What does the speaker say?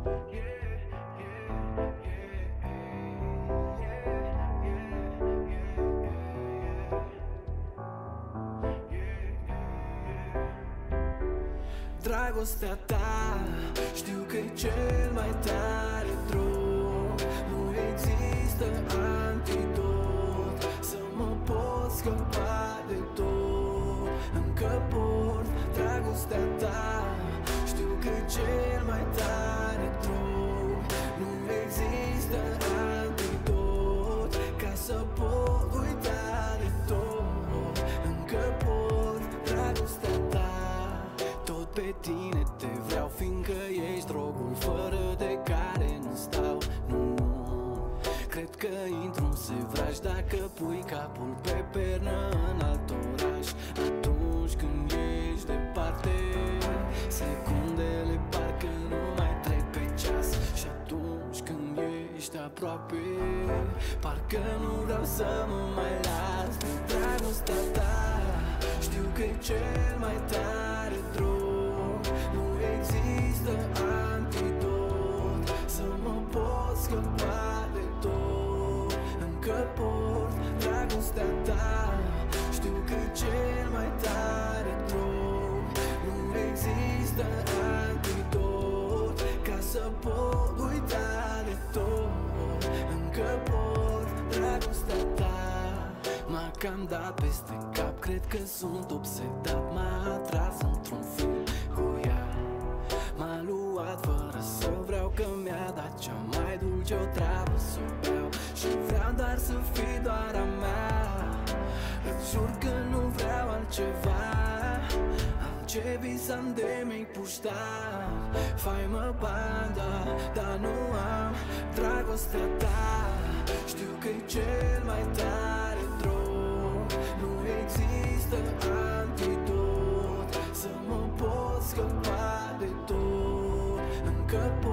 Dragostea ta știu că e cel mai tare drog. Nu există antidot să mă pot scăpa de tot. Încă port dragostea ta, știu că e cel mai tare drog. Nu există antidot ca să pot uita de tot. Încă port dragostea ta. Tot pe tine te vreau, fiindcă ești drogul fără de care nu stau. Nu, cred că intru în sevraj dacă pui capul pe pernă în alt oraș. Atunci când ești departe, secundele parcă nu mai trec pe ceas. Și atunci când ești aproape, parcă nu vreau să mă mai las de dragostea ta. Știu că e cel mai tare drog. Nu există antidot să mă pot scăpa de tot. Încă port dragostea ta, știu că e cel mai tare drog. Nu există antidot ca să pot uita de tot. Încă port dragostea ta. M-a cam dat peste cap, cred că sunt obsedat. M-a atras într-un film cu ea, m-a luat fără să vreau, că mi-a dat cea mai dulce o travă să o beau. Și vreau doar să fii doar a mea. Îți jur că nu vreau altceva. Am ce visam de mi-ai puștat. Fai-mă banda, dar nu am dragostea ta. Știu că e cel mai tare drog. Nu există antidot să mă pot scăpa de tot. Încă pot